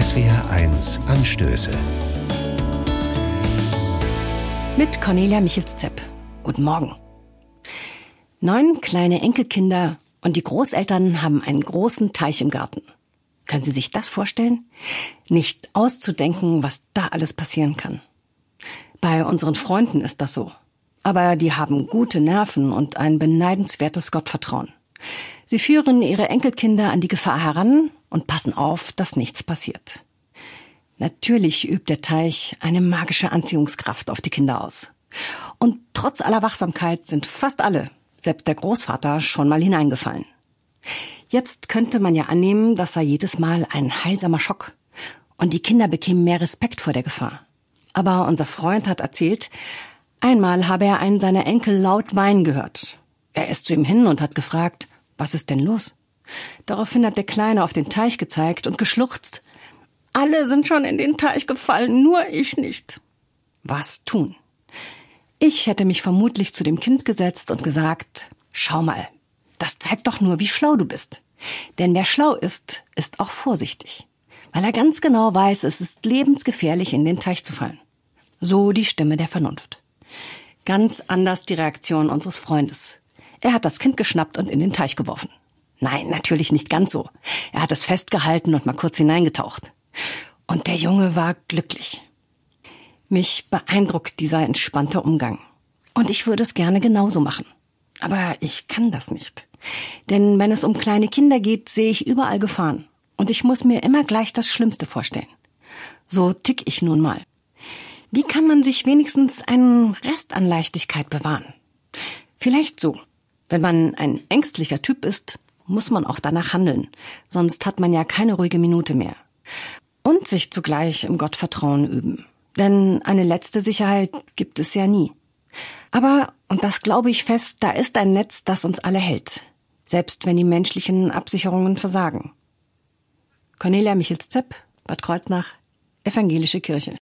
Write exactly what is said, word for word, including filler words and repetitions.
S W R eins Anstöße. Mit Cornelia Michels-Zepp. Guten Morgen. Neun kleine Enkelkinder und die Großeltern haben einen großen Teich im Garten. Können Sie sich das vorstellen? Nicht auszudenken, was da alles passieren kann. Bei unseren Freunden ist das so. Aber die haben gute Nerven und ein beneidenswertes Gottvertrauen. Sie führen ihre Enkelkinder an die Gefahr heran und passen auf, dass nichts passiert. Natürlich übt der Teich eine magische Anziehungskraft auf die Kinder aus. Und trotz aller Wachsamkeit sind fast alle, selbst der Großvater, schon mal hineingefallen. Jetzt könnte man ja annehmen, das sei jedes Mal ein heilsamer Schock und die Kinder bekämen mehr Respekt vor der Gefahr. Aber unser Freund hat erzählt, einmal habe er einen seiner Enkel laut weinen gehört. Er ist zu ihm hin und hat gefragt, was ist denn los? Daraufhin hat der Kleine auf den Teich gezeigt und geschluchzt. Alle sind schon in den Teich gefallen, nur ich nicht. Was tun? Ich hätte mich vermutlich zu dem Kind gesetzt und gesagt, schau mal, das zeigt doch nur, wie schlau du bist. Denn wer schlau ist, ist auch vorsichtig. Weil er ganz genau weiß, es ist lebensgefährlich, in den Teich zu fallen. So die Stimme der Vernunft. Ganz anders die Reaktion unseres Freundes. Er hat das Kind geschnappt und in den Teich geworfen. Nein, natürlich nicht ganz so. Er hat es festgehalten und mal kurz hineingetaucht. Und der Junge war glücklich. Mich beeindruckt dieser entspannte Umgang. Und ich würde es gerne genauso machen. Aber ich kann das nicht. Denn wenn es um kleine Kinder geht, sehe ich überall Gefahren. Und ich muss mir immer gleich das Schlimmste vorstellen. So tick ich nun mal. Wie kann man sich wenigstens einen Rest an Leichtigkeit bewahren? Vielleicht so. Wenn man ein ängstlicher Typ ist, muss man auch danach handeln. Sonst hat man ja keine ruhige Minute mehr. Und sich zugleich im Gottvertrauen üben. Denn eine letzte Sicherheit gibt es ja nie. Aber, und das glaube ich fest, da ist ein Netz, das uns alle hält. Selbst wenn die menschlichen Absicherungen versagen. Cornelia Michels-Zepp, Bad Kreuznach, Evangelische Kirche.